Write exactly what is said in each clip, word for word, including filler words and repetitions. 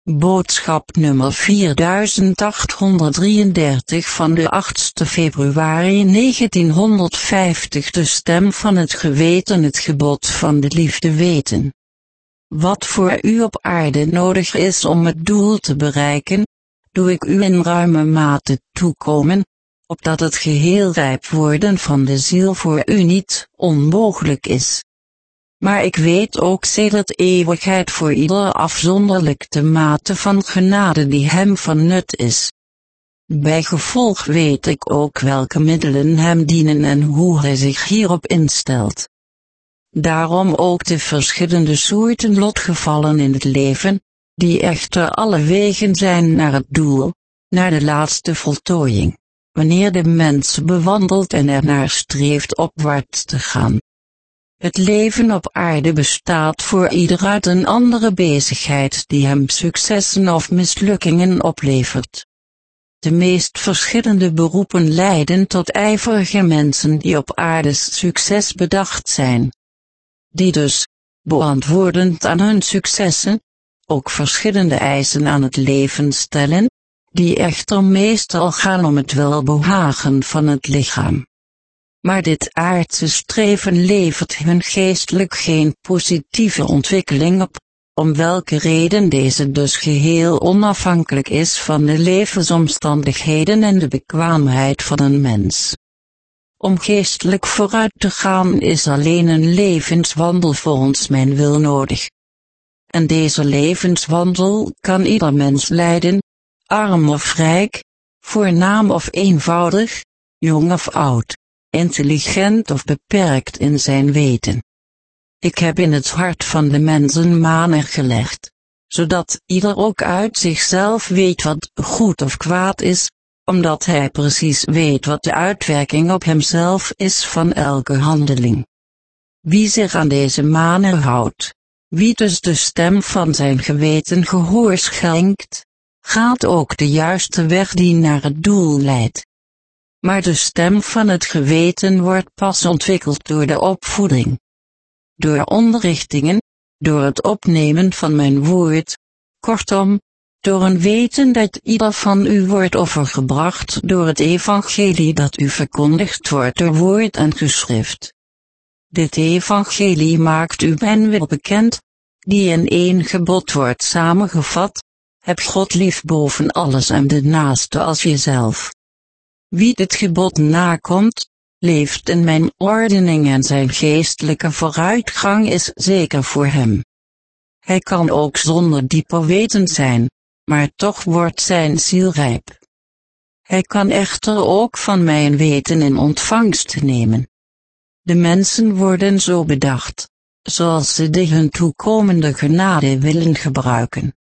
Boodschap nummer vierduizend achthonderddrieëndertig van de achtste februari negentienhonderdvijftig. De stem van het geweten, het gebod van de liefde weten. Wat voor u op aarde nodig is om het doel te bereiken, doe ik u in ruime mate toekomen, opdat het geheel rijp worden van de ziel voor u niet onmogelijk is. Maar ik weet ook sedert eeuwigheid voor ieder afzonderlijk de mate van genade die hem van nut is. Bijgevolg weet ik ook welke middelen hem dienen en hoe hij zich hierop instelt. Daarom ook de verschillende soorten lotgevallen in het leven, die echter alle wegen zijn naar het doel, naar de laatste voltooiing, wanneer de mens bewandelt en ernaar streeft opwaarts te gaan. Het leven op aarde bestaat voor ieder uit een andere bezigheid die hem successen of mislukkingen oplevert. De meest verschillende beroepen leiden tot ijverige mensen die op aardes succes bedacht zijn. Die dus, beantwoordend aan hun successen, ook verschillende eisen aan het leven stellen, die echter meestal gaan om het welbehagen van het lichaam. Maar dit aardse streven levert hun geestelijk geen positieve ontwikkeling op, om welke reden deze dus geheel onafhankelijk is van de levensomstandigheden en de bekwaamheid van een mens. Om geestelijk vooruit te gaan is alleen een levenswandel volgens mijn wil nodig. En deze levenswandel kan ieder mens leiden, arm of rijk, voornaam of eenvoudig, jong of oud, intelligent of beperkt in zijn weten. Ik heb in het hart van de mensen manen gelegd, zodat ieder ook uit zichzelf weet wat goed of kwaad is, omdat hij precies weet wat de uitwerking op hemzelf is van elke handeling. Wie zich aan deze manen houdt, wie dus de stem van zijn geweten gehoor schenkt, gaat ook de juiste weg die naar het doel leidt. Maar de stem van het geweten wordt pas ontwikkeld door de opvoeding. Door onderrichtingen, door het opnemen van mijn woord, kortom, door een weten dat ieder van u wordt overgebracht door het evangelie dat u verkondigd wordt door woord en geschrift. Dit evangelie maakt u mijn wil bekend, die in één gebod wordt samengevat: heb God lief boven alles en de naaste als jezelf. Wie dit gebod nakomt, leeft in mijn ordening en zijn geestelijke vooruitgang is zeker voor hem. Hij kan ook zonder dieper weten zijn, maar toch wordt zijn ziel rijp. Hij kan echter ook van mijn weten in ontvangst nemen. De mensen worden zo bedacht, zoals ze de hun toekomende genade willen gebruiken.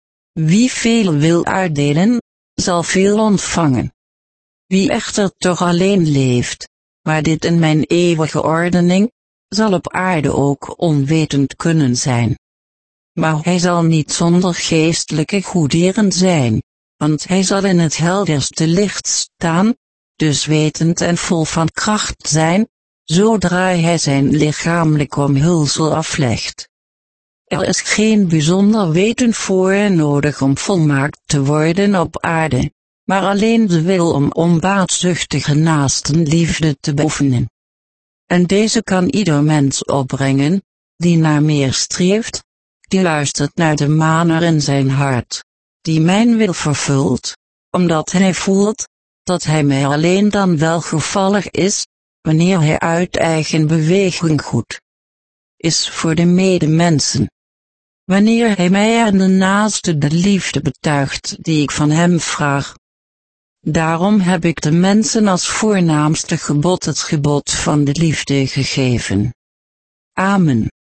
Wie veel wil uitdelen, zal veel ontvangen. Wie echter toch alleen leeft, maar dit in mijn eeuwige ordening, zal op aarde ook onwetend kunnen zijn. Maar hij zal niet zonder geestelijke goederen zijn, want hij zal in het helderste licht staan, dus wetend en vol van kracht zijn, zodra hij zijn lichamelijk omhulsel aflegt. Er is geen bijzonder weten voor nodig om volmaakt te worden op aarde, maar alleen de wil om onbaatzuchtige naastenliefde te beoefenen. En deze kan ieder mens opbrengen, die naar meer streeft, die luistert naar de maner in zijn hart, die mijn wil vervult, omdat hij voelt, dat hij mij alleen dan welgevallig is, wanneer hij uit eigen beweging goed is voor de medemensen. Wanneer hij mij en de naaste de liefde betuigt die ik van hem vraag. Daarom heb ik de mensen als voornaamste gebod het gebod van de liefde gegeven. Amen.